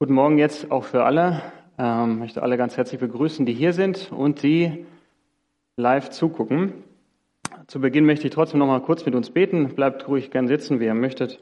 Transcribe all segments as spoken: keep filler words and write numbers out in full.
Guten Morgen jetzt auch für alle. Ich ähm, möchte alle ganz herzlich begrüßen, die hier sind und die live zugucken. Zu Beginn möchte ich trotzdem noch mal kurz mit uns beten. Bleibt ruhig gern sitzen, wie ihr möchtet.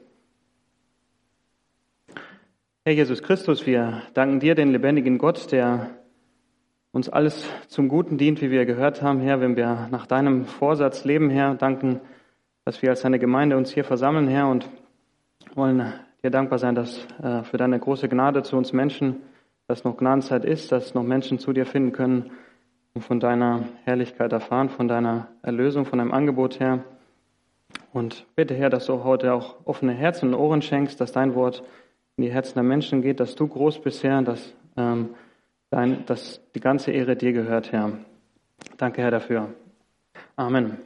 Herr Jesus Christus, wir danken dir, den lebendigen Gott, der uns alles zum Guten dient, wie wir gehört haben, Herr, wenn wir nach deinem Vorsatz leben, Herr, danken, dass wir als deine Gemeinde uns hier versammeln, Herr, und wollen dir dankbar sein, dass äh, für deine große Gnade zu uns Menschen, dass noch Gnadenzeit ist, dass noch Menschen zu dir finden können und von deiner Herrlichkeit erfahren, von deiner Erlösung, von deinem Angebot, Herr. Und bitte, Herr, dass du heute auch offene Herzen und Ohren schenkst, dass dein Wort in die Herzen der Menschen geht, dass du groß bist, Herr, dass, ähm, dein, dass die ganze Ehre dir gehört, Herr. Danke, Herr, dafür. Amen.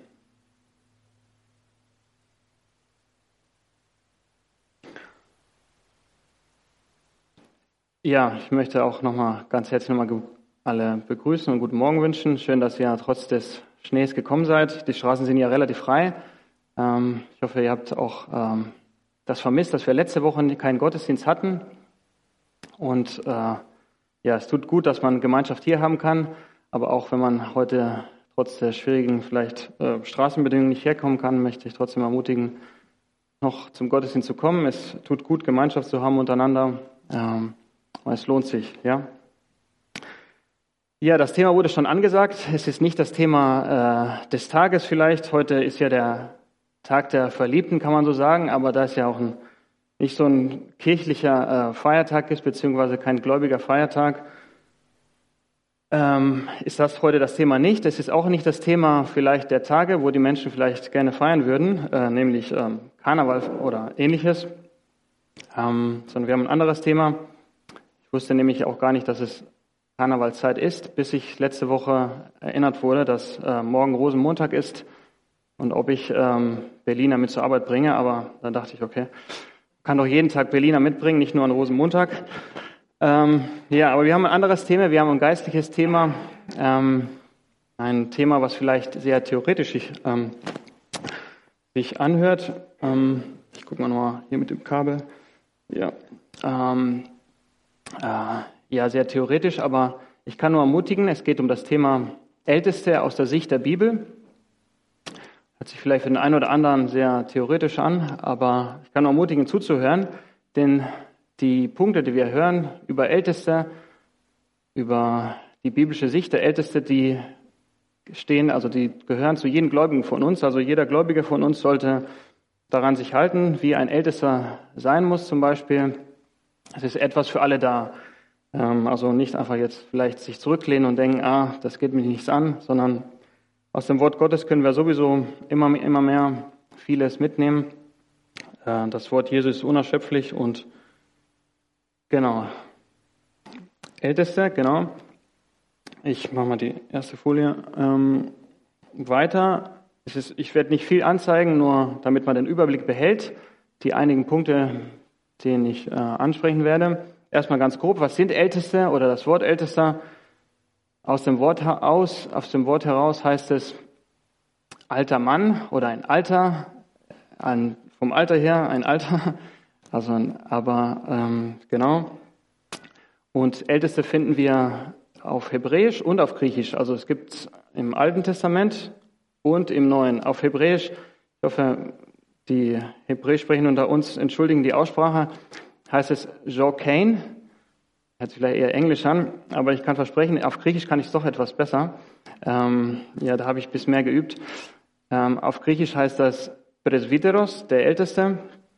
Ja, ich möchte auch nochmal ganz herzlich nochmal alle begrüßen und guten Morgen wünschen. Schön, dass ihr trotz des Schnees gekommen seid. Die Straßen sind ja relativ frei. Ähm, ich hoffe, ihr habt auch ähm, das vermisst, dass wir letzte Woche keinen Gottesdienst hatten. Und äh, ja, es tut gut, dass man Gemeinschaft hier haben kann. Aber auch wenn man heute trotz der schwierigen vielleicht äh, Straßenbedingungen nicht herkommen kann, möchte ich trotzdem ermutigen, noch zum Gottesdienst zu kommen. Es tut gut, Gemeinschaft zu haben untereinander. Ähm, Es lohnt sich, ja. Ja, das Thema wurde schon angesagt. Es ist nicht das Thema äh, des Tages vielleicht. Heute ist ja der Tag der Verliebten, kann man so sagen. Aber da es ja auch ein, nicht so ein kirchlicher äh, Feiertag ist, beziehungsweise kein gläubiger Feiertag, ähm, ist das heute das Thema nicht. Es ist auch nicht das Thema vielleicht der Tage, wo die Menschen vielleicht gerne feiern würden, äh, nämlich ähm, Karneval oder ähnliches. Ähm, sondern wir haben ein anderes Thema. Ich wusste nämlich auch gar nicht, dass es Karnevalszeit ist, bis ich letzte Woche erinnert wurde, dass äh, morgen Rosenmontag ist und ob ich ähm, Berliner mit zur Arbeit bringe. Aber dann dachte ich, okay, kann doch jeden Tag Berliner mitbringen, nicht nur an Rosenmontag. Ähm, ja, aber wir haben ein anderes Thema, wir haben ein geistliches Thema, ähm, ein Thema, was vielleicht sehr theoretisch sich, ähm, sich anhört. Ähm, ich gucke mal nochmal hier mit dem Kabel. Ja, ähm, Äh, ja, sehr theoretisch, aber ich kann nur ermutigen, es geht um das Thema Älteste aus der Sicht der Bibel. Hört sich vielleicht für den einen oder anderen sehr theoretisch an, aber ich kann nur ermutigen, zuzuhören, denn die Punkte, die wir hören über Älteste, über die biblische Sicht der Älteste, die stehen, also die gehören zu jedem Gläubigen von uns, also jeder Gläubige von uns sollte daran sich halten, wie ein Ältester sein muss zum Beispiel. Es ist etwas für alle da. Also nicht einfach jetzt vielleicht sich zurücklehnen und denken, ah, das geht mich nichts an, sondern aus dem Wort Gottes können wir sowieso immer, immer mehr vieles mitnehmen. Das Wort Jesu ist unerschöpflich und genau. Älteste, genau. Ich mache mal die erste Folie ähm, weiter. Es ist, ich werde nicht viel anzeigen, nur damit man den Überblick behält. Die einigen Punkte, den ich äh, ansprechen werde. Erstmal ganz grob, was sind Älteste oder das Wort Ältester? Aus dem Wort aus, aus dem Wort heraus heißt es alter Mann oder ein Alter, ein, vom Alter her ein Alter, also ein, aber ähm, genau. Und Älteste finden wir auf Hebräisch und auf Griechisch. Also es gibt im Alten Testament und im Neuen. Auf Hebräisch, ich hoffe, die Hebräisch sprechen unter uns, entschuldigen die Aussprache, heißt es Jokain. Hört sich vielleicht eher Englisch an, aber ich kann versprechen, auf Griechisch kann ich es doch etwas besser. Ähm, ja, da habe ich bis mehr geübt. Ähm, auf Griechisch heißt das Presbyteros, der Älteste.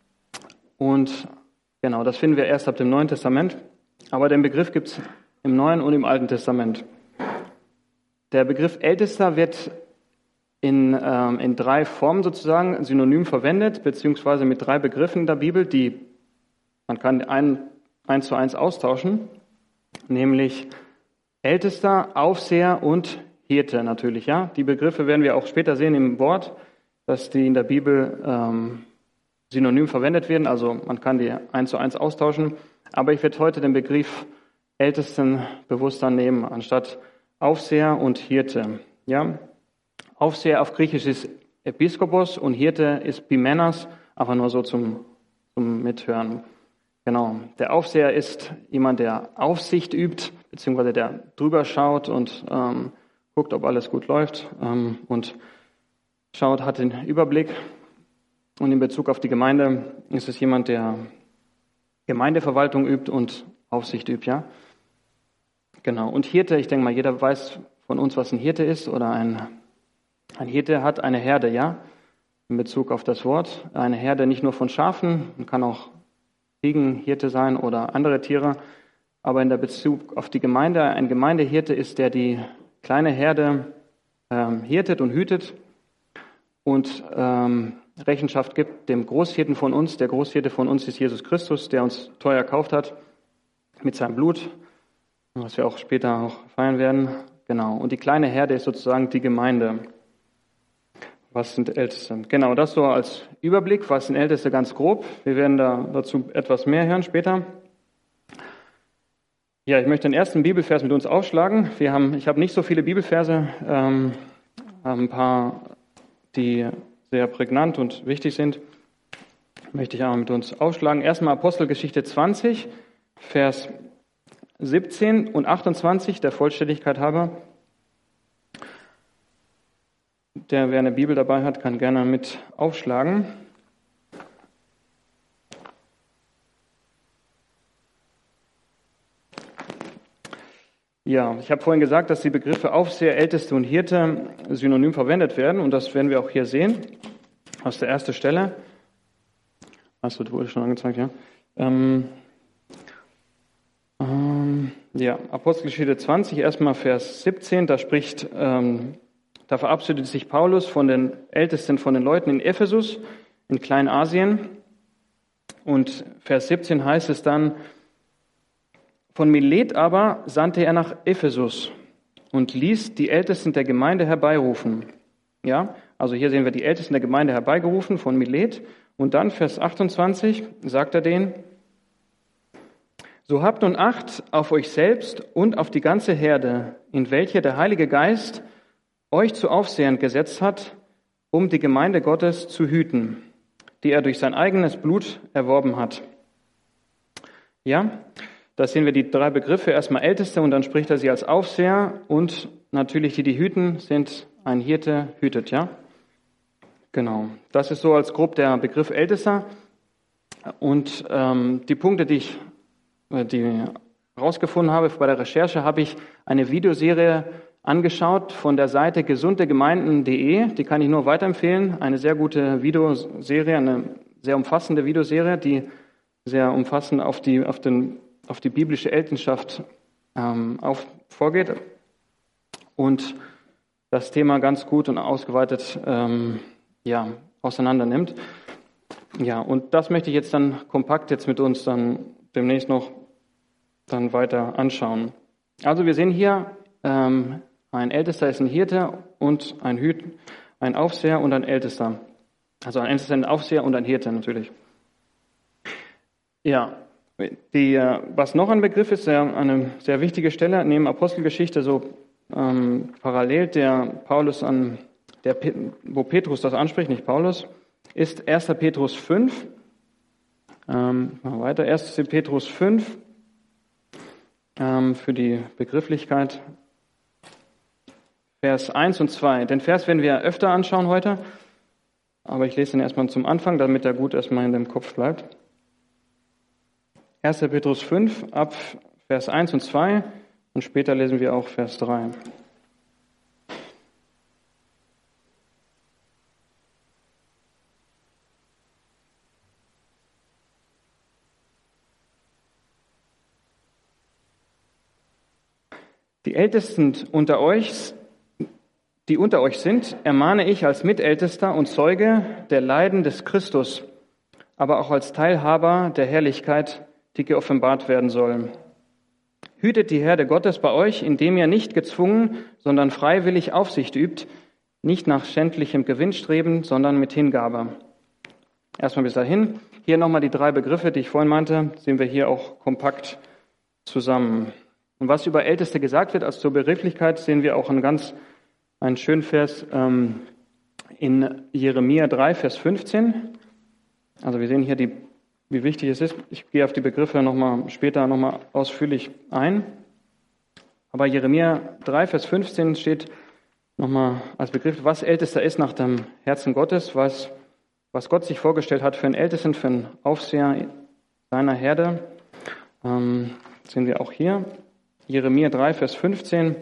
Und genau, das finden wir erst ab dem Neuen Testament. Aber den Begriff gibt es im Neuen und im Alten Testament. Der Begriff Ältester wird In, ähm, in drei Formen sozusagen synonym verwendet, beziehungsweise mit drei Begriffen in der Bibel, die man kann ein, eins zu eins austauschen, nämlich Ältester, Aufseher und Hirte natürlich. Ja, die Begriffe werden wir auch später sehen im Wort, dass die in der Bibel ähm, synonym verwendet werden, also man kann die eins zu eins austauschen, aber ich werde heute den Begriff Ältesten bewusster nehmen, anstatt Aufseher und Hirte. Ja. Aufseher auf Griechisch ist Episkopos und Hirte ist Pimenas, einfach nur so zum, zum Mithören. Genau, der Aufseher ist jemand, der Aufsicht übt, beziehungsweise der drüber schaut und ähm, guckt, ob alles gut läuft ähm, und schaut, hat den Überblick. Und in Bezug auf die Gemeinde ist es jemand, der Gemeindeverwaltung übt und Aufsicht übt, ja. Genau. Und Hirte, ich denke mal, jeder weiß von uns, was ein Hirte ist, oder ein, ein Hirte hat eine Herde, ja. In Bezug auf das Wort. Eine Herde nicht nur von Schafen, man kann auch Ziegenhirte sein oder andere Tiere, aber in der Bezug auf die Gemeinde, ein Gemeindehirte ist, der die kleine Herde ähm, hirtet und hütet und ähm, Rechenschaft gibt dem Großhirten von uns. Der Großhirte von uns ist Jesus Christus, der uns teuer erkauft hat mit seinem Blut, was wir auch später auch feiern werden. Genau. Und die kleine Herde ist sozusagen die Gemeinde. Was sind Älteste? Genau, das so als Überblick. Was sind Älteste ganz grob? Wir werden da dazu etwas mehr hören später. Ja, ich möchte den ersten Bibelvers mit uns aufschlagen. Wir haben, ich habe nicht so viele Bibelverse, ähm, ein paar, die sehr prägnant und wichtig sind, möchte ich aber mit uns aufschlagen. Erstmal Apostelgeschichte zwanzig, Vers siebzehn und achtundzwanzig, der Vollständigkeit halber. Der, wer eine Bibel dabei hat, kann gerne mit aufschlagen. Ja, ich habe vorhin gesagt, dass die Begriffe Aufseher, Älteste und Hirte synonym verwendet werden. Und das werden wir auch hier sehen, aus der ersten Stelle. Hast du wohl schon angezeigt, ja? Ähm, ähm, ja, Apostelgeschichte zwanzig, erstmal Vers siebzehn, da spricht... Ähm, Da verabschiedet sich Paulus von den Ältesten von den Leuten in Ephesus, in Kleinasien. Und Vers siebzehn heißt es dann, von Milet aber sandte er nach Ephesus und ließ die Ältesten der Gemeinde herbeirufen. Ja, also hier sehen wir die Ältesten der Gemeinde herbeigerufen von Milet. Und dann Vers achtundzwanzig sagt er denen, so habt nun Acht auf euch selbst und auf die ganze Herde, in welcher der Heilige Geist euch zu Aufsehern gesetzt hat, um die Gemeinde Gottes zu hüten, die er durch sein eigenes Blut erworben hat. Ja, da sehen wir die drei Begriffe, erstmal Älteste und dann spricht er sie als Aufseher und natürlich die, die hüten, sind ein Hirte hütet, ja. Genau, das ist so als grob der Begriff Ältester und ähm, die Punkte, die ich die herausgefunden habe bei der Recherche, habe ich eine Videoserie angeschaut von der Seite gesundegemeinden punkt de, die kann ich nur weiterempfehlen. Eine sehr gute Videoserie, eine sehr umfassende Videoserie, die sehr umfassend auf die, auf den, auf die biblische Ältestenschaft ähm, auf, vorgeht und das Thema ganz gut und ausgeweitet ähm, ja, auseinander nimmt. Ja, und das möchte ich jetzt dann kompakt jetzt mit uns dann demnächst noch dann weiter anschauen. Also wir sehen hier, ähm, ein Ältester ist ein Hirte und ein Hüt, ein Aufseher und ein Ältester. Also ein Ältester, ein Aufseher und ein Hirte natürlich. Ja, die, was noch ein Begriff ist, eine sehr wichtige Stelle neben Apostelgeschichte, so ähm, parallel der Paulus an, der, wo Petrus das anspricht, nicht Paulus, ist erster Petrus fünf. Ähm, machen wir weiter, erster Petrus fünf ähm, für die Begrifflichkeit. Vers eins und zwei. Den Vers werden wir öfter anschauen heute, aber ich lese den erstmal zum Anfang, damit er gut erstmal in dem Kopf bleibt. erster Petrus fünf, ab Vers eins und zwei und später lesen wir auch Vers drei. Die Ältesten unter euch, die unter euch sind, ermahne ich als Mitältester und Zeuge der Leiden des Christus, aber auch als Teilhaber der Herrlichkeit, die geoffenbart werden soll. Hütet die Herde Gottes bei euch, indem ihr nicht gezwungen, sondern freiwillig Aufsicht übt, nicht nach schändlichem Gewinnstreben, sondern mit Hingabe. Erstmal bis dahin. Hier nochmal die drei Begriffe, die ich vorhin meinte, sehen wir hier auch kompakt zusammen. Und was über Älteste gesagt wird, als zur Begrifflichkeit, sehen wir auch einen ganz einen schönen Vers ähm, in Jeremia drei, Vers fünfzehn. Also wir sehen hier die wie wichtig es ist. Ich gehe auf die Begriffe noch mal, später nochmal ausführlich ein. Aber Jeremia drei, Vers fünfzehn steht nochmal als Begriff, was Ältester ist nach dem Herzen Gottes, was, was Gott sich vorgestellt hat für einen Ältesten, für einen Aufseher seiner Herde. Ähm, sehen wir auch hier. Jeremia drei, Vers fünfzehn.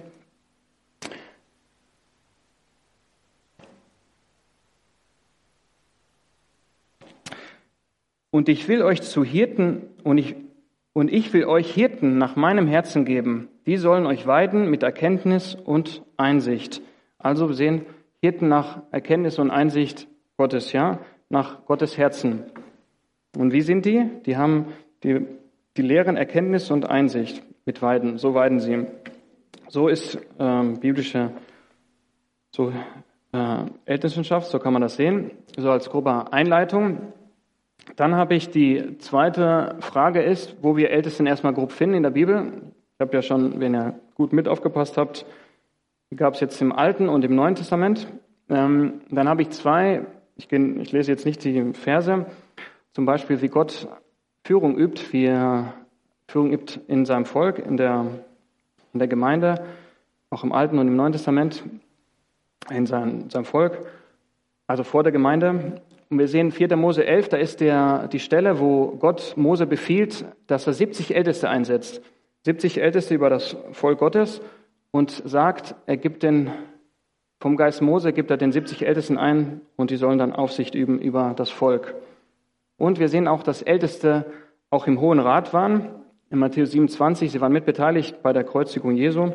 Und ich will euch zu Hirten und ich, und ich will euch Hirten nach meinem Herzen geben. Die sollen euch weiden mit Erkenntnis und Einsicht. Also wir sehen Hirten nach Erkenntnis und Einsicht Gottes, ja, nach Gottes Herzen. Und wie sind die? Die haben die, die lehren Erkenntnis und Einsicht mit Weiden. So weiden sie. So ist ähm, biblische so, äh, Ältestenschaft, so kann man das sehen. So als grobe Einleitung. Dann habe ich die zweite Frage ist, wo wir Ältesten erstmal grob finden in der Bibel. Ich habe ja schon, wenn ihr gut mit aufgepasst habt, gab es jetzt im Alten und im Neuen Testament. Ähm, dann habe ich zwei, ich, geh, ich lese jetzt nicht die Verse, zum Beispiel wie Gott Führung übt, wie er Führung übt in seinem Volk, in der, in der Gemeinde, auch im Alten und im Neuen Testament, in sein, seinem Volk, also vor der Gemeinde. Und wir sehen vierter Mose elf, da ist der, die Stelle, wo Gott Mose befiehlt, dass er siebzig Älteste einsetzt. siebzig Älteste über das Volk Gottes und sagt, er gibt den, vom Geist Mose gibt er den siebzig Ältesten ein und die sollen dann Aufsicht üben über das Volk. Und wir sehen auch, dass Älteste auch im Hohen Rat waren. In Matthäus siebenundzwanzig, sie waren mitbeteiligt bei der Kreuzigung Jesu.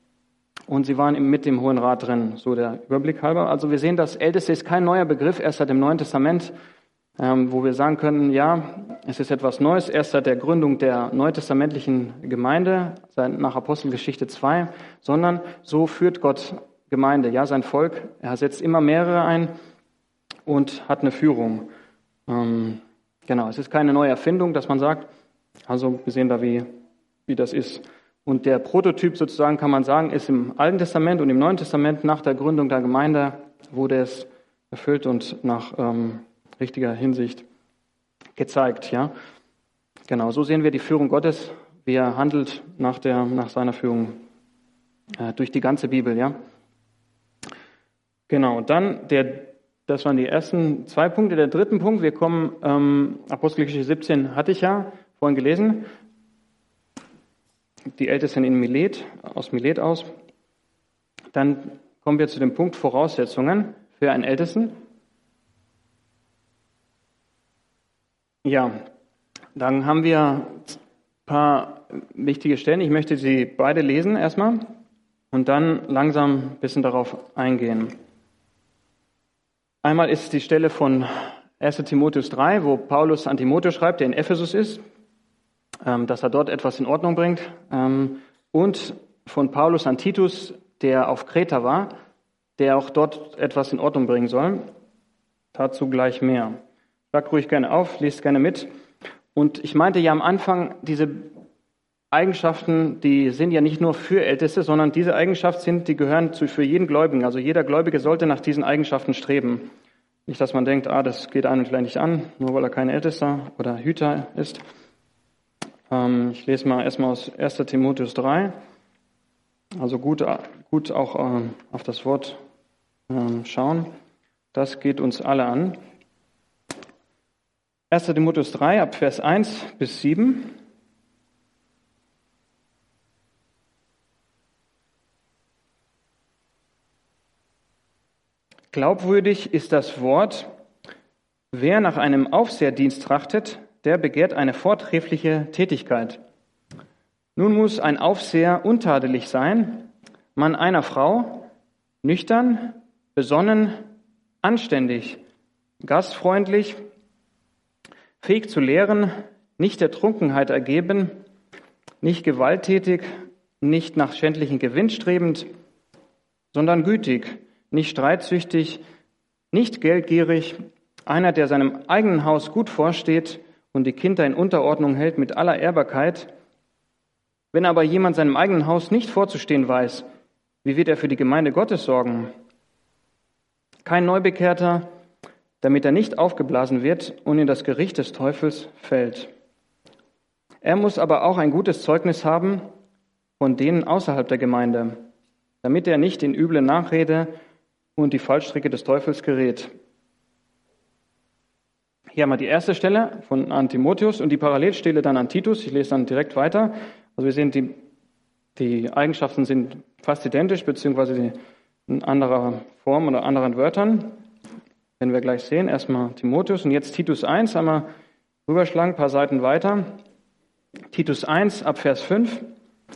Und sie waren mit dem Hohen Rat drin, so der Überblick halber. Also wir sehen, dass Älteste ist kein neuer Begriff, erst seit dem Neuen Testament, ähm, wo wir sagen können, ja, es ist etwas Neues, erst seit der Gründung der neutestamentlichen Gemeinde, nach Apostelgeschichte zwei, sondern so führt Gott Gemeinde, ja, sein Volk. Er setzt immer mehrere ein und hat eine Führung. Ähm, genau, es ist keine neue Erfindung, dass man sagt, also wir sehen da, wie, wie das ist. Und der Prototyp sozusagen, kann man sagen, ist im Alten Testament und im Neuen Testament nach der Gründung der Gemeinde wurde es erfüllt und nach ähm, richtiger Hinsicht gezeigt. Ja, genau. So sehen wir die Führung Gottes, wie er handelt nach der nach seiner Führung äh, durch die ganze Bibel. Ja, genau. Und dann der, das waren die ersten zwei Punkte. Der dritte Punkt, wir kommen ähm, Apostelgeschichte siebzehn hatte ich ja vorhin gelesen. Die Ältesten in Milet, aus Milet aus. Dann kommen wir zu dem Punkt Voraussetzungen für einen Ältesten. Ja, dann haben wir ein paar wichtige Stellen. Ich möchte sie beide lesen erstmal und dann langsam ein bisschen darauf eingehen. Einmal ist die Stelle von erster Timotheus drei, wo Paulus an Timotheus schreibt, der in Ephesus ist, dass er dort etwas in Ordnung bringt. Und von Paulus an Titus, der auf Kreta war, der auch dort etwas in Ordnung bringen soll. Dazu gleich mehr. Schlag ruhig gerne auf, lest gerne mit. Und ich meinte ja am Anfang, diese Eigenschaften, die sind ja nicht nur für Älteste, sondern diese Eigenschaften sind, die gehören zu, für jeden Gläubigen. Also jeder Gläubige sollte nach diesen Eigenschaften streben. Nicht, dass man denkt, ah, das geht einem vielleicht nicht an, nur weil er kein Ältester oder Hüter ist. Ich lese mal erstmal aus erster Timotheus drei. Also gut, gut auch auf das Wort schauen. Das geht uns alle an. erster Timotheus drei, ab Vers eins bis sieben. Glaubwürdig ist das Wort, wer nach einem Aufseherdienst trachtet, der begehrt eine vortreffliche Tätigkeit. Nun muss ein Aufseher untadelig sein, Mann einer Frau, nüchtern, besonnen, anständig, gastfreundlich, fähig zu lehren, nicht der Trunkenheit ergeben, nicht gewalttätig, nicht nach schändlichen Gewinn strebend, sondern gütig, nicht streitsüchtig, nicht geldgierig, einer, der seinem eigenen Haus gut vorsteht und die Kinder in Unterordnung hält mit aller Ehrbarkeit. Wenn aber jemand seinem eigenen Haus nicht vorzustehen weiß, wie wird er für die Gemeinde Gottes sorgen? Kein Neubekehrter, damit er nicht aufgeblasen wird und in das Gericht des Teufels fällt. Er muss aber auch ein gutes Zeugnis haben von denen außerhalb der Gemeinde, damit er nicht in üble Nachrede und die Fallstricke des Teufels gerät. Hier haben wir die erste Stelle von an Timotheus und die Parallelstelle dann an Titus. Ich lese dann direkt weiter. Also wir sehen, die, die Eigenschaften sind fast identisch, beziehungsweise in anderer Form oder anderen Wörtern. Werden wir gleich sehen. Erstmal Timotheus und jetzt Titus eins. Einmal rüberschlagen, ein paar Seiten weiter. Titus eins ab Vers fünf.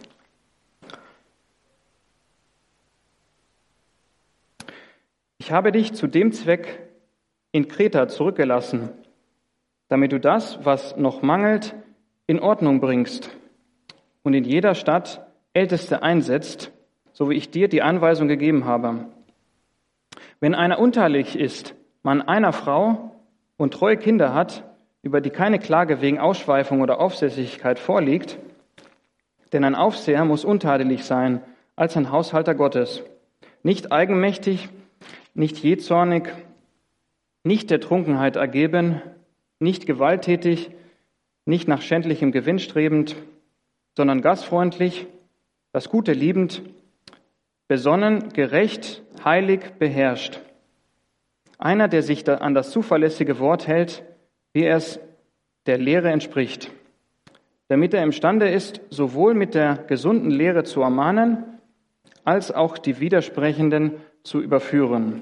Ich habe dich zu dem Zweck in Kreta zurückgelassen, damit du das, was noch mangelt, in Ordnung bringst und in jeder Stadt Älteste einsetzt, so wie ich dir die Anweisung gegeben habe. Wenn einer untadelig ist, Mann einer Frau und treue Kinder hat, über die keine Klage wegen Ausschweifung oder Aufsässigkeit vorliegt, denn ein Aufseher muss untadelig sein als ein Haushalter Gottes, nicht eigenmächtig, nicht jähzornig, nicht der Trunkenheit ergeben, nicht gewalttätig, nicht nach schändlichem Gewinn strebend, sondern gastfreundlich, das Gute liebend, besonnen, gerecht, heilig, beherrscht. Einer, der sich an das zuverlässige Wort hält, wie es der Lehre entspricht, damit er imstande ist, sowohl mit der gesunden Lehre zu ermahnen, als auch die Widersprechenden zu überführen.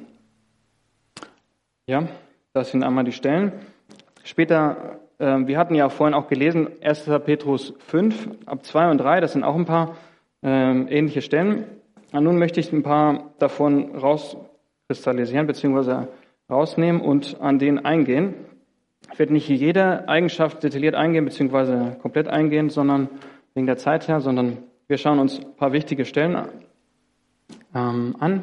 Ja, das sind einmal die Stellen. Später, äh, wir hatten ja vorhin auch gelesen, erster Petrus fünf, ab zwei und drei, das sind auch ein paar äh, ähnliche Stellen. Und nun möchte ich ein paar davon rauskristallisieren, beziehungsweise rausnehmen und an denen eingehen. Ich werde nicht jede Eigenschaft detailliert eingehen, beziehungsweise komplett eingehen, sondern wegen der Zeit her, sondern wir schauen uns ein paar wichtige Stellen ähm, an.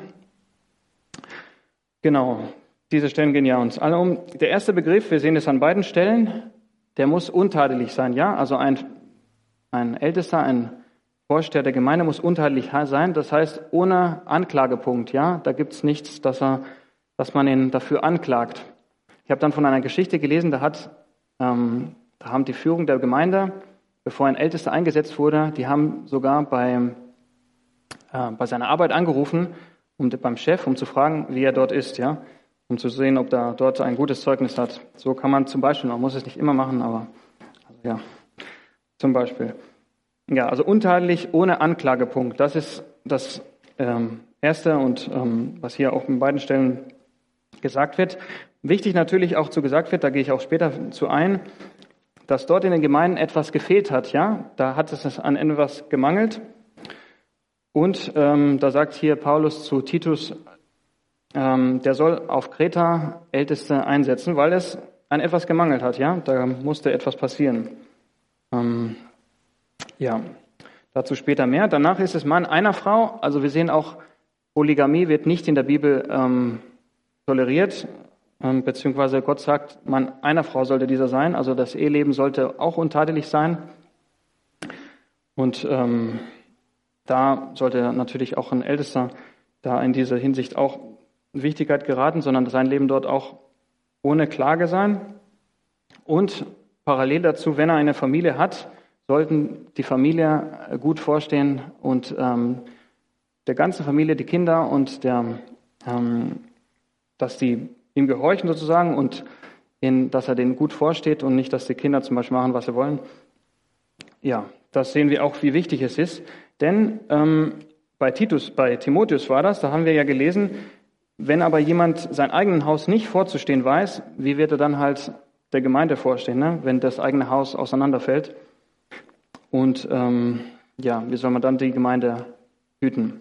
Genau, diese Stellen gehen ja uns alle um. Der erste Begriff, wir sehen es an beiden Stellen, der muss untadelig sein, ja? Also ein, ein Ältester, ein Vorsteher der Gemeinde muss untadelig sein, das heißt ohne Anklagepunkt, ja? Da gibt es nichts, dass, er, dass man ihn dafür anklagt. Ich habe dann von einer Geschichte gelesen, da, hat, ähm, da haben die Führung der Gemeinde, bevor ein Ältester eingesetzt wurde, die haben sogar bei, äh, bei seiner Arbeit angerufen, um, beim Chef, um zu fragen, wie er dort ist, ja, um zu sehen, ob er dort ein gutes Zeugnis hat. So kann man zum Beispiel, man muss es nicht immer machen, aber also ja, zum Beispiel. Ja, also untadelig ohne Anklagepunkt, das ist das ähm, Erste und ähm, was hier auch in beiden Stellen gesagt wird. Wichtig natürlich auch zu gesagt wird, da gehe ich auch später zu ein, dass dort in den Gemeinden etwas gefehlt hat, ja, da hat es an etwas gemangelt. Und ähm, da sagt hier Paulus zu Titus, ähm, der soll auf Kreta Älteste einsetzen, weil es an etwas gemangelt hat, ja, da musste etwas passieren. Ähm, ja, dazu später mehr. Danach ist es Mann einer Frau, also wir sehen auch, Polygamie wird nicht in der Bibel ähm, toleriert, ähm, beziehungsweise Gott sagt, Mann einer Frau sollte dieser sein, also das Eheleben sollte auch untadelig sein. Und ähm, da sollte natürlich auch ein Ältester da in dieser Hinsicht auch in Wichtigkeit geraten, sondern sein Leben dort auch ohne Klage sein. Und parallel dazu, wenn er eine Familie hat, sollten die Familie gut vorstehen und ähm, der ganzen Familie, die Kinder und der, ähm, dass die ihm gehorchen sozusagen und in, dass er denen gut vorsteht und nicht, dass die Kinder zum Beispiel machen, was sie wollen. Ja, das sehen wir auch, wie wichtig es ist. Denn ähm, bei Titus, bei Timotheus war das, da haben wir ja gelesen, wenn aber jemand sein eigenes Haus nicht vorzustehen weiß, wie wird er dann halt der Gemeinde vorstehen, ne? Wenn das eigene Haus auseinanderfällt? Und ähm, ja, wie soll man dann die Gemeinde hüten?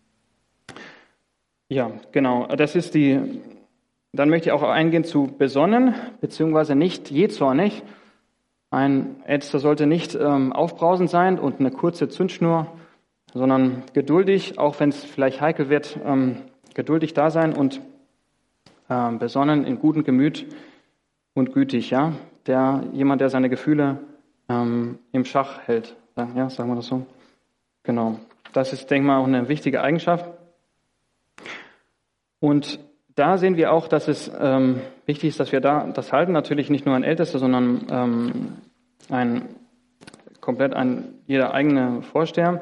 Ja, genau. Das ist die. Dann möchte ich auch eingehen zu besonnen, beziehungsweise nicht jähzornig. Ein Ältester sollte nicht ähm, aufbrausend sein und eine kurze Zündschnur, sondern geduldig, auch wenn es vielleicht heikel wird, ähm, geduldig da sein und ähm, besonnen, in gutem Gemüt und gütig. Ja, der jemand, der seine Gefühle ähm, im Schach hält. Ja, sagen wir das so. Genau. Das ist, denke ich mal, auch eine wichtige Eigenschaft. Und da sehen wir auch, dass es ähm, wichtig ist, dass wir da das halten. Natürlich nicht nur ein Ältester, sondern ähm, ein komplett ein jeder eigene Vorsteher.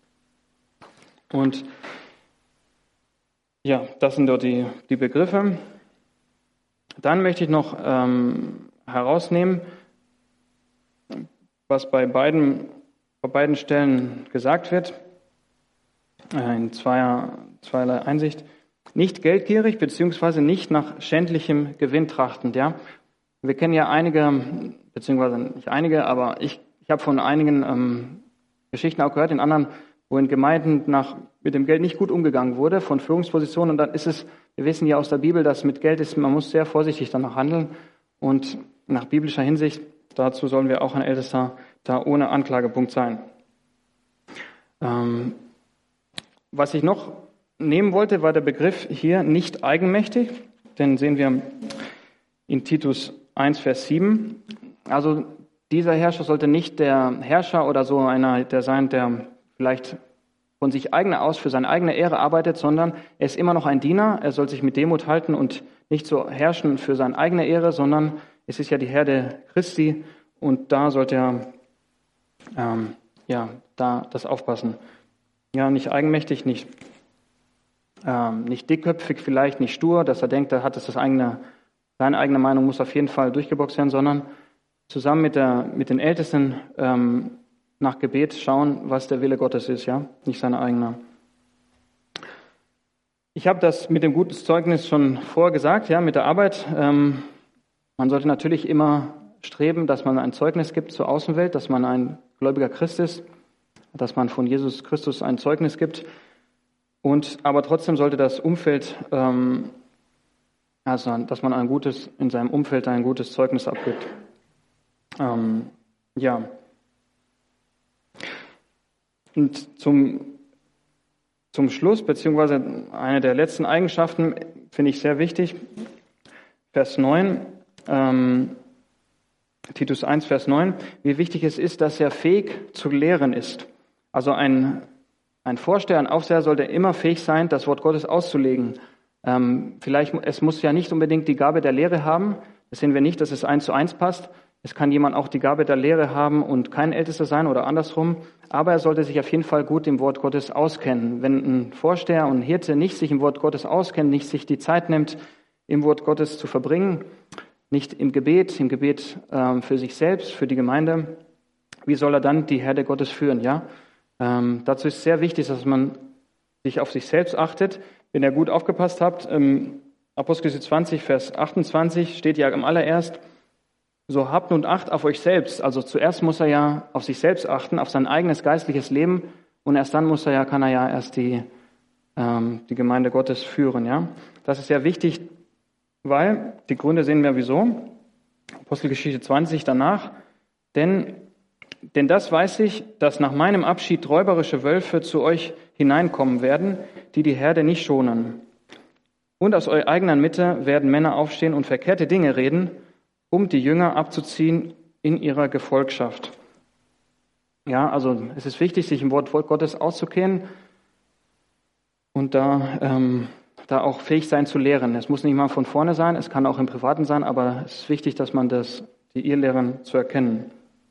Und ja, das sind dort die, die Begriffe. Dann möchte ich noch ähm, herausnehmen, was bei beiden, bei beiden Stellen gesagt wird, äh, in zweier, zweierlei Einsicht. Nicht geldgierig, beziehungsweise nicht nach schändlichem Gewinn trachtend. Ja? Wir kennen ja einige, beziehungsweise nicht einige, aber ich, ich habe von einigen ähm, Geschichten auch gehört, in anderen, wo in Gemeinden nach, mit dem Geld nicht gut umgegangen wurde, von Führungspositionen. Und dann ist es, wir wissen ja aus der Bibel, dass mit Geld ist, man muss sehr vorsichtig danach handeln. Und nach biblischer Hinsicht, dazu sollen wir auch ein Ältester da ohne Anklagepunkt sein. Ähm, was ich noch nehmen wollte, war der Begriff hier nicht eigenmächtig. Den sehen wir in Titus eins, Vers sieben. Also dieser Herrscher sollte nicht der Herrscher oder so einer der sein, der vielleicht von sich eigener aus für seine eigene Ehre arbeitet, sondern er ist immer noch ein Diener. Er soll sich mit Demut halten und nicht so herrschen für seine eigene Ehre, sondern es ist ja die Herde Christi und da sollte er ähm, ja da das aufpassen. Ja, nicht eigenmächtig, nicht ähm, nicht dickköpfig vielleicht, nicht stur, dass er denkt, er hat es das eigene, seine eigene Meinung muss auf jeden Fall durchgeboxt werden, sondern zusammen mit der mit den Ältesten ähm, nach Gebet schauen, was der Wille Gottes ist, ja, nicht seine eigene. Ich habe das mit dem guten Zeugnis schon vorher gesagt, ja, mit der Arbeit. Ähm, man sollte natürlich immer streben, dass man ein Zeugnis gibt zur Außenwelt, dass man ein gläubiger Christ ist, dass man von Jesus Christus ein Zeugnis gibt. Und aber trotzdem sollte das Umfeld, ähm, also dass man ein gutes in seinem Umfeld ein gutes Zeugnis abgibt. Ähm, ja. Und zum, zum Schluss, beziehungsweise eine der letzten Eigenschaften, finde ich sehr wichtig, Vers neun, ähm, Titus eins, Vers neun, wie wichtig es ist, dass er fähig zu lehren ist. Also ein, ein Vorsteher, ein Aufseher sollte immer fähig sein, das Wort Gottes auszulegen. Ähm, vielleicht, es muss ja nicht unbedingt die Gabe der Lehre haben, das sehen wir nicht, dass es eins zu eins passt. Es kann jemand auch die Gabe der Lehre haben und kein Ältester sein oder andersrum, aber er sollte sich auf jeden Fall gut im Wort Gottes auskennen. Wenn ein Vorsteher und ein Hirte nicht sich im Wort Gottes auskennt, nicht sich die Zeit nimmt, im Wort Gottes zu verbringen, nicht im Gebet, im Gebet ähm, für sich selbst, für die Gemeinde, wie soll er dann die Herde Gottes führen? Ja, ähm, dazu ist sehr wichtig, dass man sich auf sich selbst achtet. Wenn ihr gut aufgepasst habt, im Apostelgeschichte zwanzig, Vers achtundzwanzig steht ja am allererst, so habt nun Acht auf euch selbst. Also zuerst muss er ja auf sich selbst achten, auf sein eigenes geistliches Leben und erst dann muss er ja, kann er ja erst die, ähm, die Gemeinde Gottes führen. Ja, das ist sehr wichtig, weil die Gründe sehen wir wieso. Apostelgeschichte zwanzig danach. Denn, denn das weiß ich, dass nach meinem Abschied räuberische Wölfe zu euch hineinkommen werden, die die Herde nicht schonen. Und aus eurer eigenen Mitte werden Männer aufstehen und verkehrte Dinge reden, um die Jünger abzuziehen in ihrer Gefolgschaft. Ja, also es ist wichtig, sich im Wort Gottes auszukennen und da, ähm, da auch fähig sein zu lehren. Es muss nicht mal von vorne sein, es kann auch im Privaten sein, aber es ist wichtig, dass man das, die Irrlehren zu erkennen.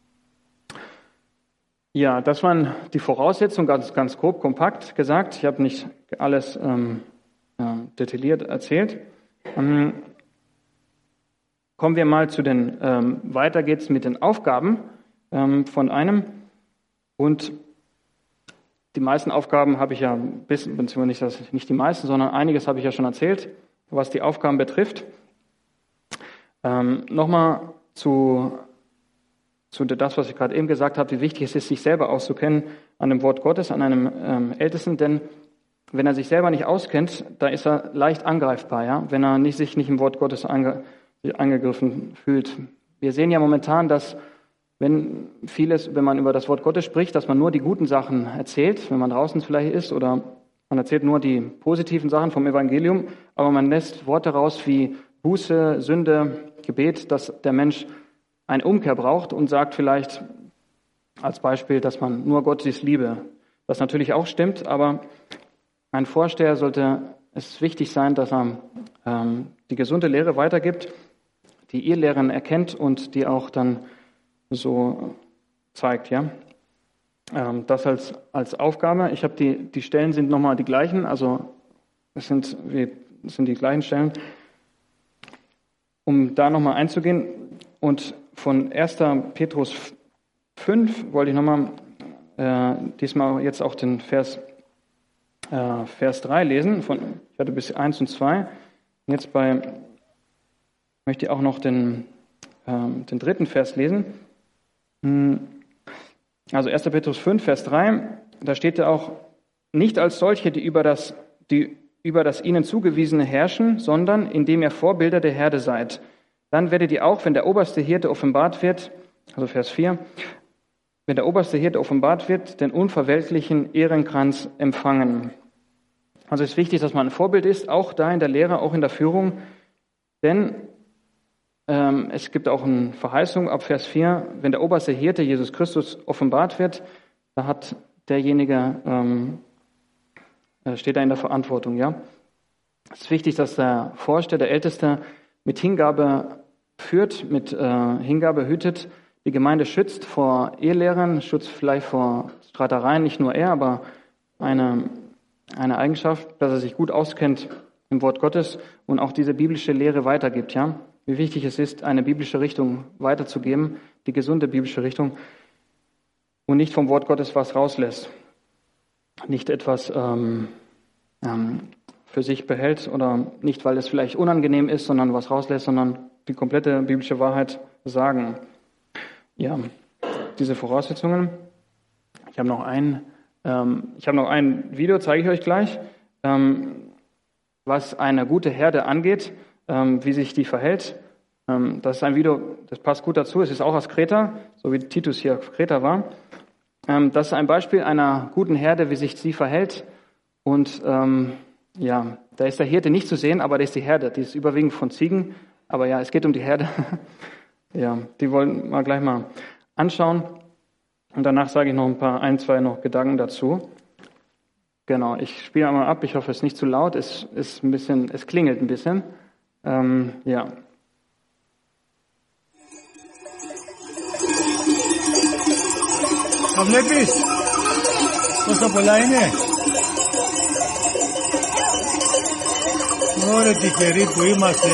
Ja, das waren die Voraussetzungen, ganz, ganz grob, kompakt gesagt. Ich habe nicht alles ähm, äh, detailliert erzählt. Ähm, Kommen wir mal zu den, ähm, weiter geht's mit den Aufgaben ähm, von einem. Und die meisten Aufgaben habe ich ja, bis, beziehungsweise nicht, das, nicht die meisten, sondern einiges habe ich ja schon erzählt, was die Aufgaben betrifft. Ähm, Nochmal zu, zu das, was ich gerade eben gesagt habe, wie wichtig es ist, sich selber auszukennen an dem Wort Gottes, an einem ähm, Ältesten, denn wenn er sich selber nicht auskennt, da ist er leicht angreifbar, ja, wenn er nicht, sich nicht im Wort Gottes ange angegriffen fühlt. Wir sehen ja momentan, dass wenn vieles, wenn man über das Wort Gottes spricht, dass man nur die guten Sachen erzählt, wenn man draußen vielleicht ist, oder man erzählt nur die positiven Sachen vom Evangelium, aber man lässt Worte raus wie Buße, Sünde, Gebet, dass der Mensch eine Umkehr braucht und sagt vielleicht als Beispiel, dass man nur Gottes Liebe, was natürlich auch stimmt, aber ein Vorsteher sollte es wichtig sein, dass er ähm, die gesunde Lehre weitergibt, die ihr Lehren erkennt und die auch dann so zeigt, ja. Ähm, das als, als Aufgabe. Ich habe die, die Stellen sind nochmal die gleichen, also es sind, es sind die gleichen Stellen. Um da nochmal einzugehen und von erster Petrus fünf wollte ich nochmal äh, diesmal jetzt auch den Vers, äh, Vers drei lesen. Von, ich hatte bis eins und zwei. Jetzt bei möchte ich auch noch den, ähm, den dritten Vers lesen. Also erster Petrus fünf, Vers drei, da steht ja auch, nicht als solche, die über das, die über das ihnen zugewiesene herrschen, sondern indem ihr Vorbilder der Herde seid. Dann werdet ihr auch, wenn der oberste Hirte offenbart wird, also Vers vier, wenn der oberste Hirte offenbart wird, den unverwelklichen Ehrenkranz empfangen. Also es ist wichtig, dass man ein Vorbild ist, auch da in der Lehre, auch in der Führung, denn ähm, es gibt auch eine Verheißung ab Vers vier, wenn der oberste Hirte, Jesus Christus, offenbart wird, da hat derjenige, ähm, steht er in der Verantwortung, ja. Es ist wichtig, dass der Vorsteher, der Älteste, mit Hingabe führt, mit äh, Hingabe hütet, die Gemeinde schützt vor Irrlehrern, schützt vielleicht vor Streitereien, nicht nur er, aber eine, eine Eigenschaft, dass er sich gut auskennt im Wort Gottes und auch diese biblische Lehre weitergibt, ja. Wie wichtig es ist, eine biblische Richtung weiterzugeben, die gesunde biblische Richtung und nicht vom Wort Gottes was rauslässt. Nicht etwas ähm, ähm, für sich behält oder nicht, weil es vielleicht unangenehm ist, sondern was rauslässt, sondern die komplette biblische Wahrheit sagen. Ja, diese Voraussetzungen. Ich habe noch ein, ähm, ich habe noch ein Video, zeige ich euch gleich, ähm, was eine gute Herde angeht, ähm, wie sich die verhält. Ähm, das ist ein Video, das passt gut dazu. Es ist auch aus Kreta, so wie Titus hier auf Kreta war. Das ist ein Beispiel einer guten Herde, wie sich sie verhält. Und ähm, ja, da ist der Hirte nicht zu sehen, aber da ist die Herde. Die ist überwiegend von Ziegen. Aber ja, es geht um die Herde. Ja, die wollen wir gleich mal anschauen. Und danach sage ich noch ein paar, ein, zwei noch Gedanken dazu. Genau, ich spiele einmal ab. Ich hoffe, es ist nicht zu laut. Es ist ein bisschen, es klingelt ein bisschen. Ähm, ja. Τα βλέπεις πόσο πολλά είναι. Ωραία τυχεροί που είμαστε.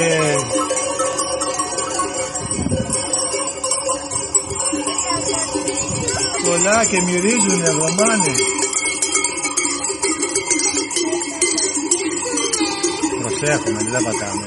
Πολλά και μυρίζουνε, βρωμάνε. Προσέχουμε, δεν τα πατάμε.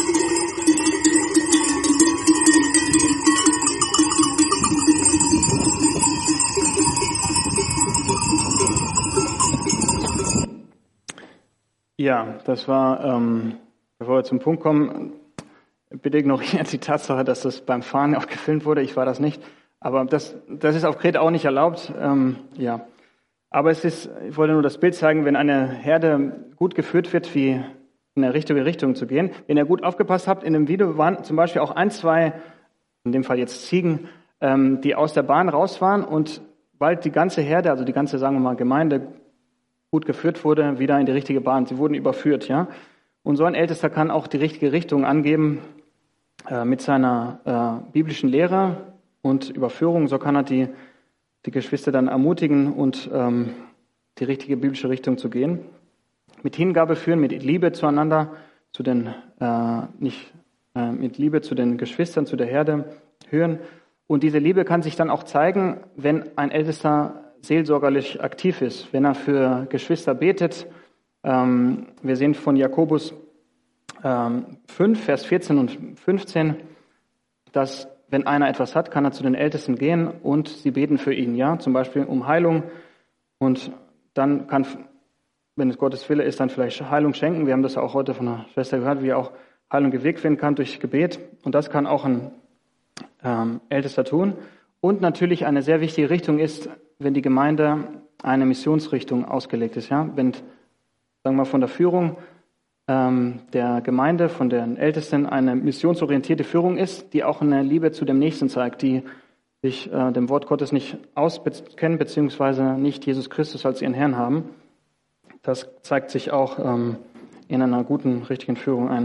Ja, das war, ähm, bevor wir zum Punkt kommen, bitte ignoriert die Tatsache, dass das beim Fahren auch gefilmt wurde. Ich war das nicht. Aber das, das ist auf Kreta auch nicht erlaubt. Ähm, ja. Aber es ist, ich wollte nur das Bild zeigen, wenn eine Herde gut geführt wird, wie in eine richtige Richtung zu gehen. Wenn ihr gut aufgepasst habt, in dem Video waren zum Beispiel auch ein, zwei, in dem Fall jetzt Ziegen, ähm, die aus der Bahn raus waren und bald die ganze Herde, also die ganze, sagen wir mal, Gemeinde, gut geführt wurde, wieder in die richtige Bahn. Sie wurden überführt, ja. Und so ein Ältester kann auch die richtige Richtung angeben äh, mit seiner äh, biblischen Lehre und Überführung. So kann er die, die Geschwister dann ermutigen und ähm, die richtige biblische Richtung zu gehen. Mit Hingabe führen, mit Liebe zueinander, zu den äh, nicht äh, mit Liebe zu den Geschwistern, zu der Herde hören. Und diese Liebe kann sich dann auch zeigen, wenn ein Ältester seelsorgerlich aktiv ist, wenn er für Geschwister betet. Ähm, wir sehen von Jakobus ähm, fünf, Vers vierzehn und fünfzehn, dass wenn einer etwas hat, kann er zu den Ältesten gehen und sie beten für ihn, ja, zum Beispiel um Heilung. Und dann kann, wenn es Gottes Wille ist, dann vielleicht Heilung schenken. Wir haben das ja auch heute von der Schwester gehört, wie auch Heilung gewirkt werden kann durch Gebet. Und das kann auch ein ähm, Ältester tun. Und natürlich eine sehr wichtige Richtung ist, wenn die Gemeinde eine Missionsrichtung ausgelegt ist. Ja? Wenn, sagen wir mal, von der Führung ähm, der Gemeinde, von den Ältesten eine missionsorientierte Führung ist, die auch eine Liebe zu dem Nächsten zeigt, die sich äh, dem Wort Gottes nicht auskennen, beziehungsweise nicht Jesus Christus als ihren Herrn haben. Das zeigt sich auch ähm, in einer guten, richtigen Führung ein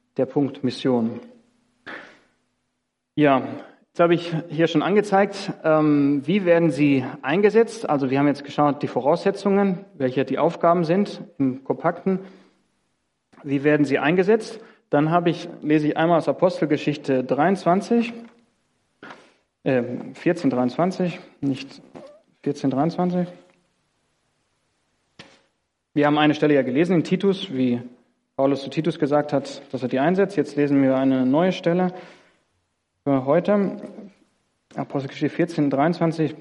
der Punkt Mission. Ja, jetzt habe ich hier schon angezeigt, ähm, wie werden sie eingesetzt. Also wir haben jetzt geschaut, die Voraussetzungen, welche die Aufgaben sind im Kompakten. Wie werden sie eingesetzt? Dann habe ich, lese ich einmal aus Apostelgeschichte dreiundzwanzig, äh, vierzehn dreiundzwanzig, nicht vierzehn dreiundzwanzig. Wir haben eine Stelle ja gelesen in Titus, wie Paulus zu Titus gesagt hat, dass er die einsetzt. Jetzt lesen wir eine neue Stelle für heute. Apostelgeschichte vierzehn dreiundzwanzig.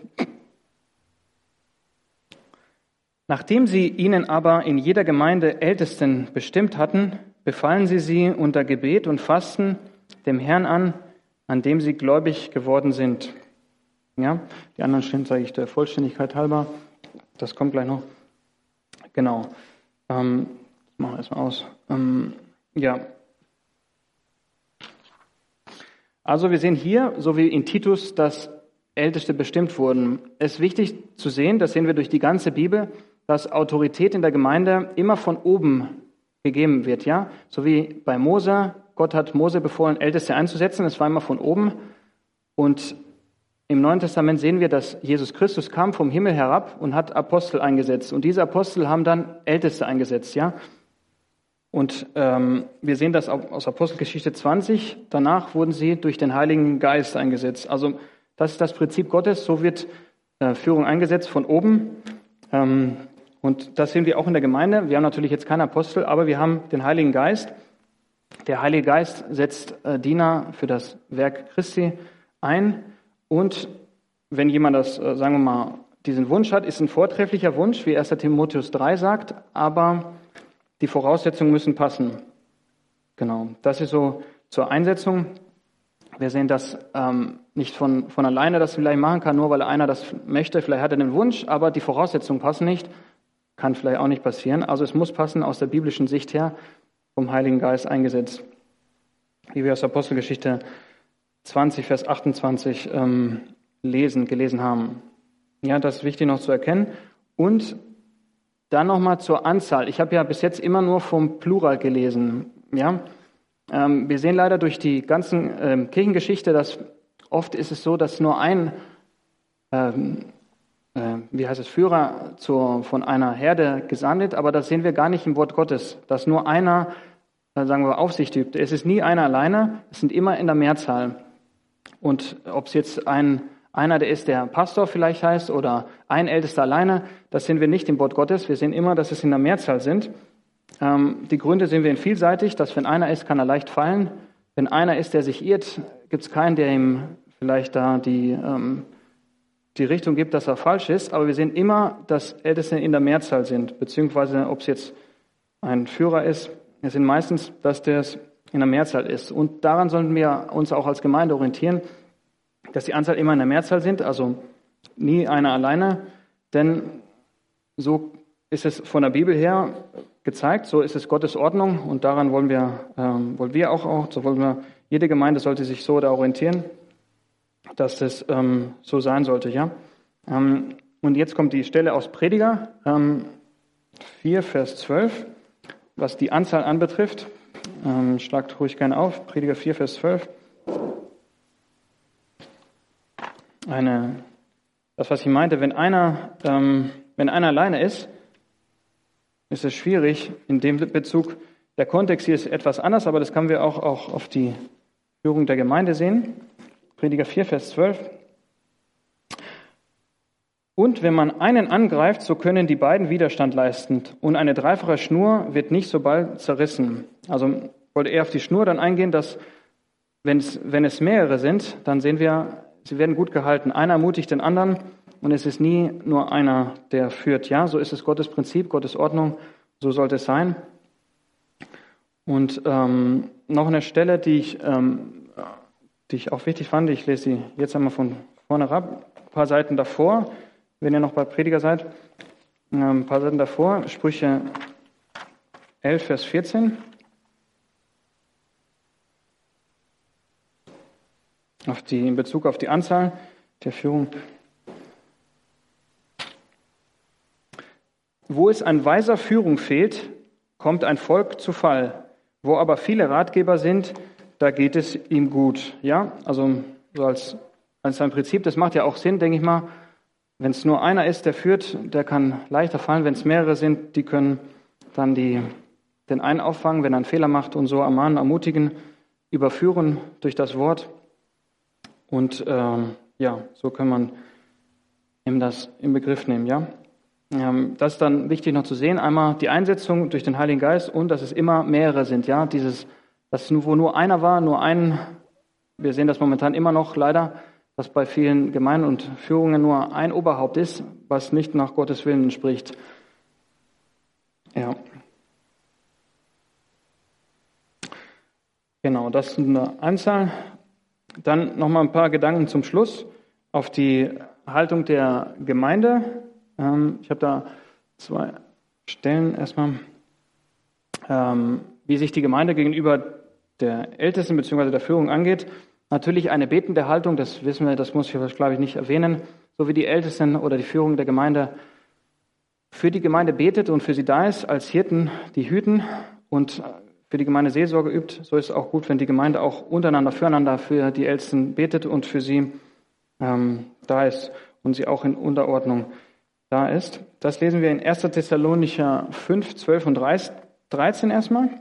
Nachdem sie ihnen aber in jeder Gemeinde Ältesten bestimmt hatten, befahlen sie sie unter Gebet und Fasten dem Herrn an, an dem sie gläubig geworden sind. Ja, die anderen Stellen zeige ich der Vollständigkeit halber. Das kommt gleich noch. Genau. Ähm, machen wir erstmal aus. Ähm, ja. Also wir sehen hier, so wie in Titus, dass Älteste bestimmt wurden. Es ist wichtig zu sehen, das sehen wir durch die ganze Bibel, dass Autorität in der Gemeinde immer von oben gegeben wird, ja? So wie bei Mose. Gott hat Mose befohlen, Älteste einzusetzen. Es war immer von oben. Und im Neuen Testament sehen wir, dass Jesus Christus kam vom Himmel herab und hat Apostel eingesetzt. Und diese Apostel haben dann Älteste eingesetzt, ja? Und ähm, wir sehen das auch aus Apostelgeschichte zwanzig. Danach wurden sie durch den Heiligen Geist eingesetzt. Also das ist das Prinzip Gottes. So wird äh, Führung eingesetzt von oben. Ähm, Und das sehen wir auch in der Gemeinde. Wir haben natürlich jetzt keine Apostel, aber wir haben den Heiligen Geist. Der Heilige Geist setzt äh, Diener für das Werk Christi ein. Und wenn jemand das, äh, sagen wir mal, diesen Wunsch hat, ist ein vortrefflicher Wunsch, wie erster Timotheus drei sagt, aber die Voraussetzungen müssen passen. Genau, das ist so zur Einsetzung. Wir sehen das ähm, nicht von, von alleine, das vielleicht machen kann, nur weil einer das möchte. Vielleicht hat er den Wunsch, aber die Voraussetzungen passen nicht. Kann vielleicht auch nicht passieren. Also es muss passen aus der biblischen Sicht her, vom Heiligen Geist eingesetzt. Wie wir aus Apostelgeschichte zwanzig, Vers achtundzwanzig ähm, lesen, gelesen haben. Ja, das ist wichtig noch zu erkennen. Und dann nochmal zur Anzahl. Ich habe ja bis jetzt immer nur vom Plural gelesen. Ja, ähm, wir sehen leider durch die ganzen ähm, Kirchengeschichte, dass oft ist es so, dass nur ein ähm, wie heißt es, Führer zur, von einer Herde gesandt wird, aber das sehen wir gar nicht im Wort Gottes, dass nur einer, sagen wir, Aufsicht übt. Es ist nie einer alleine, es sind immer in der Mehrzahl. Und ob es jetzt ein, einer, der ist, der Pastor vielleicht heißt, oder ein Ältester alleine, das sehen wir nicht im Wort Gottes. Wir sehen immer, dass es in der Mehrzahl sind. Ähm, die Gründe sehen wir in vielseitig, dass wenn einer ist, kann er leicht fallen. Wenn einer ist, der sich irrt, gibt es keinen, der ihm vielleicht da die... Ähm, die Richtung gibt, dass er falsch ist, aber wir sehen immer, dass Älteste in der Mehrzahl sind, beziehungsweise ob es jetzt ein Führer ist, es sind meistens, dass der in der Mehrzahl ist. Und daran sollten wir uns auch als Gemeinde orientieren, dass die Anzahl immer in der Mehrzahl sind, also nie einer alleine, denn so ist es von der Bibel her gezeigt, so ist es Gottes Ordnung und daran wollen wir, ähm, wollen wir auch, auch, so wollen wir, jede Gemeinde sollte sich so da orientieren, dass das ähm, so sein sollte, ja. Ähm, und jetzt kommt die Stelle aus Prediger ähm, vier, Vers zwölf, was die Anzahl anbetrifft. Ähm, schlagt ruhig gerne auf, Prediger vier, Vers zwölf. Eine, das, was ich meinte, wenn einer, ähm, wenn einer alleine ist, ist es schwierig in dem Bezug. Der Kontext hier ist etwas anders, aber das können wir auch, auch auf die Führung der Gemeinde sehen. Prediger vier, Vers zwölf. Und wenn man einen angreift, so können die beiden Widerstand leisten. Und eine dreifache Schnur wird nicht so bald zerrissen. Also wollte er auf die Schnur dann eingehen, dass wenn es, wenn es mehrere sind, dann sehen wir, sie werden gut gehalten. Einer ermutigt den anderen und es ist nie nur einer, der führt. Ja, so ist es Gottes Prinzip, Gottes Ordnung. So sollte es sein. Und ähm, noch eine Stelle, die ich... Ähm, die ich auch wichtig fand. Ich lese sie jetzt einmal von vorne ab. Ein paar Seiten davor, wenn ihr noch bei Prediger seid, ein paar Seiten davor, Sprüche elf, Vers vierzehn. Auf die, in Bezug auf die Anzahl der Führung. Wo es an weiser Führung fehlt, kommt ein Volk zu Fall. Wo aber viele Ratgeber sind, da geht es ihm gut. Ja, also so als, als ein Prinzip, das macht ja auch Sinn, denke ich mal. Wenn es nur einer ist, der führt, der kann leichter fallen. Wenn es mehrere sind, die können dann die, den einen auffangen, wenn er einen Fehler macht und so ermahnen, ermutigen, überführen durch das Wort. Und ähm, ja, so kann man eben das im Begriff nehmen. Ja, ähm, das ist dann wichtig noch zu sehen. Einmal die Einsetzung durch den Heiligen Geist und dass es immer mehrere sind. Ja, dieses, dass nur, wo nur einer war, nur ein. Wir sehen das momentan immer noch leider, dass bei vielen Gemeinden und Führungen nur ein Oberhaupt ist, was nicht nach Gottes Willen entspricht. Ja. Genau, das ist eine Anzahl. Dann nochmal ein paar Gedanken zum Schluss auf die Haltung der Gemeinde. Ich habe da zwei Stellen erstmal, wie sich die Gemeinde gegenüber der Ältesten bzw. der Führung angeht. Natürlich eine betende Haltung, das wissen wir, das muss ich, glaube ich, nicht erwähnen, so wie die Ältesten oder die Führung der Gemeinde für die Gemeinde betet und für sie da ist, als Hirten, die hüten und für die Gemeinde Seelsorge übt, so ist es auch gut, wenn die Gemeinde auch untereinander, füreinander für die Ältesten betet und für sie ähm, da ist und sie auch in Unterordnung da ist. Das lesen wir in erster Thessalonicher fünf, zwölf und dreizehn erstmal.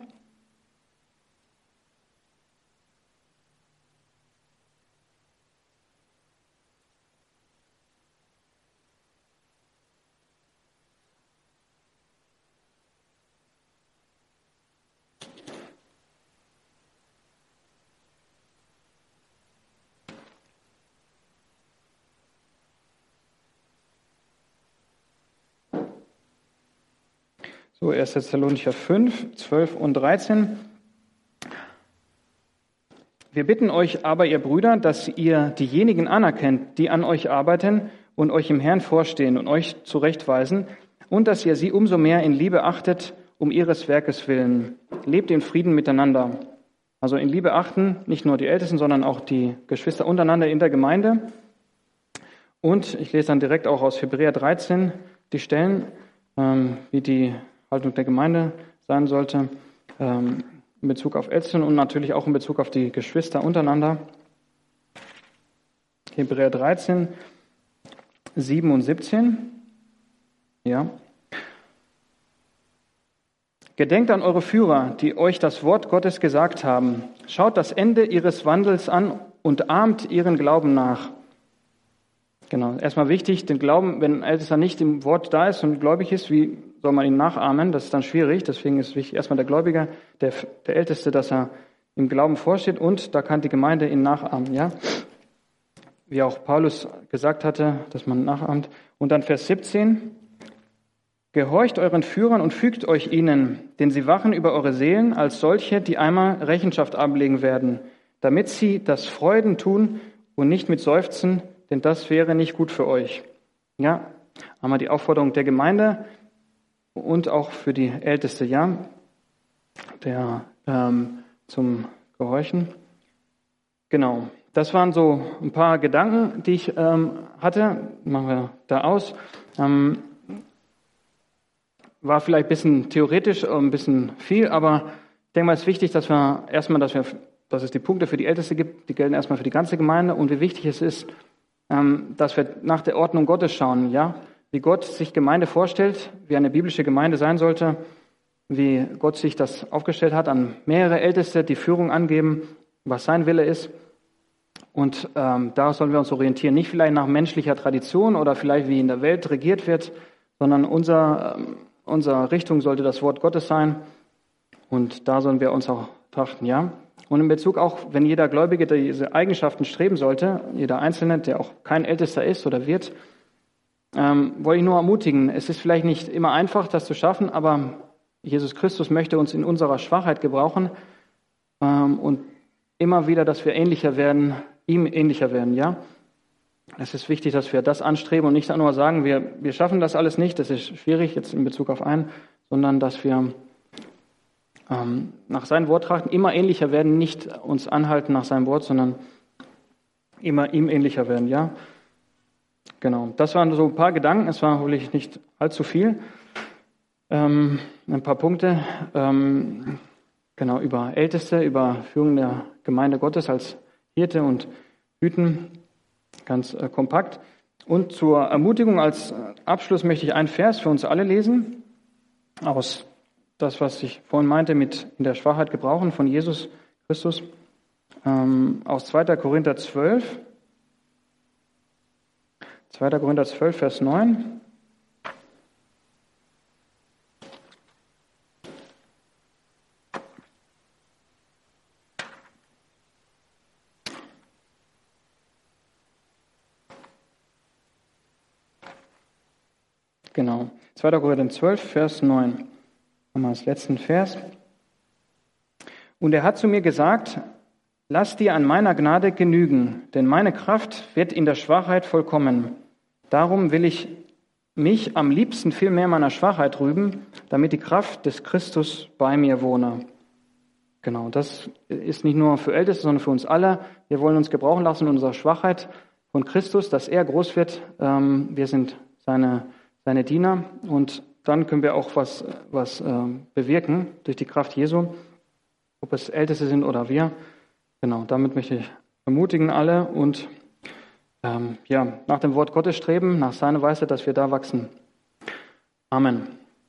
So, erster Thessalonicher fünf, zwölf und dreizehn. Wir bitten euch aber, ihr Brüder, dass ihr diejenigen anerkennt, die an euch arbeiten und euch im Herrn vorstehen und euch zurechtweisen, und dass ihr sie umso mehr in Liebe achtet, um ihres Werkes willen. Lebt in Frieden miteinander. Also in Liebe achten, nicht nur die Ältesten, sondern auch die Geschwister untereinander in der Gemeinde. Und ich lese dann direkt auch aus Hebräer dreizehn die Stellen, ähm, wie die Haltung der Gemeinde sein sollte, ähm, in Bezug auf Ältesten und natürlich auch in Bezug auf die Geschwister untereinander. Hebräer dreizehn, sieben und siebzehn. Ja. Gedenkt an eure Führer, die euch das Wort Gottes gesagt haben. Schaut das Ende ihres Wandels an und ahmt ihren Glauben nach. Genau, erstmal wichtig, den Glauben, wenn ein Ältester nicht im Wort da ist und gläubig ist, wie soll man ihn nachahmen? Das ist dann schwierig, deswegen ist wichtig, erstmal der Gläubige, der, der Älteste, dass er im Glauben vorsteht und da kann die Gemeinde ihn nachahmen, ja? Wie auch Paulus gesagt hatte, dass man nachahmt. Und dann Vers siebzehn. Gehorcht euren Führern und fügt euch ihnen, denn sie wachen über eure Seelen als solche, die einmal Rechenschaft ablegen werden, damit sie das Freuden tun und nicht mit Seufzen, denn das wäre nicht gut für euch. Ja, einmal die Aufforderung der Gemeinde und auch für die Älteste, ja, der ähm, zum Gehorchen. Genau, das waren so ein paar Gedanken, die ich ähm, hatte. Machen wir da aus. Ähm, war vielleicht ein bisschen theoretisch, ein bisschen viel, aber ich denke mal, es ist wichtig, dass wir erstmal, dass wir, dass es die Punkte für die Älteste gibt, die gelten erstmal für die ganze Gemeinde und wie wichtig es ist, ähm, dass wir nach der Ordnung Gottes schauen, ja, wie Gott sich Gemeinde vorstellt, wie eine biblische Gemeinde sein sollte, wie Gott sich das aufgestellt hat, an mehrere Älteste, die Führung angeben, was sein Wille ist. Und ähm, da sollen wir uns orientieren, nicht vielleicht nach menschlicher Tradition oder vielleicht wie in der Welt regiert wird, sondern unser, ähm, unsere Richtung sollte das Wort Gottes sein. Und da sollen wir uns auch trachten, ja. Und in Bezug auch, wenn jeder Gläubige diese Eigenschaften streben sollte, jeder Einzelne, der auch kein Ältester ist oder wird, ähm, wollte ich nur ermutigen, es ist vielleicht nicht immer einfach, das zu schaffen, aber Jesus Christus möchte uns in unserer Schwachheit gebrauchen ähm, und immer wieder, dass wir ähnlicher werden, ihm ähnlicher werden, ja. Es ist wichtig, dass wir das anstreben und nicht nur sagen, wir, wir schaffen das alles nicht, das ist schwierig jetzt in Bezug auf einen, sondern dass wir ähm, nach seinem Wort trachten, immer ähnlicher werden, nicht uns anhalten nach seinem Wort, sondern immer ihm ähnlicher werden, ja. Genau, das waren so ein paar Gedanken, es war hoffentlich nicht allzu viel. Ähm, ein paar Punkte. Ähm, genau, über Älteste, über Führung der Gemeinde Gottes als Hirte und Hüten, ganz äh, kompakt. Und zur Ermutigung als Abschluss möchte ich einen Vers für uns alle lesen, aus das, was ich vorhin meinte, mit in der Schwachheit gebrauchen von Jesus Christus, ähm, aus zweiter Korinther zwölf. zweiter Korinther zwölf, Vers neun. Genau. zweiter Korinther zwölf, Vers neun. Nochmal das letzten Vers. Und er hat zu mir gesagt, lass dir an meiner Gnade genügen, denn meine Kraft wird in der Schwachheit vollkommen. Darum will ich mich am liebsten viel mehr meiner Schwachheit rühmen, damit die Kraft des Christus bei mir wohne. Genau, das ist nicht nur für Älteste, sondern für uns alle. Wir wollen uns gebrauchen lassen in unserer Schwachheit von Christus, dass er groß wird. Wir sind seine, seine Diener und dann können wir auch was, was bewirken durch die Kraft Jesu, ob es Älteste sind oder wir. Genau, damit möchte ich ermutigen alle und ähm, ja, nach dem Wort Gottes streben, nach seiner Weisheit, dass wir da wachsen. Amen.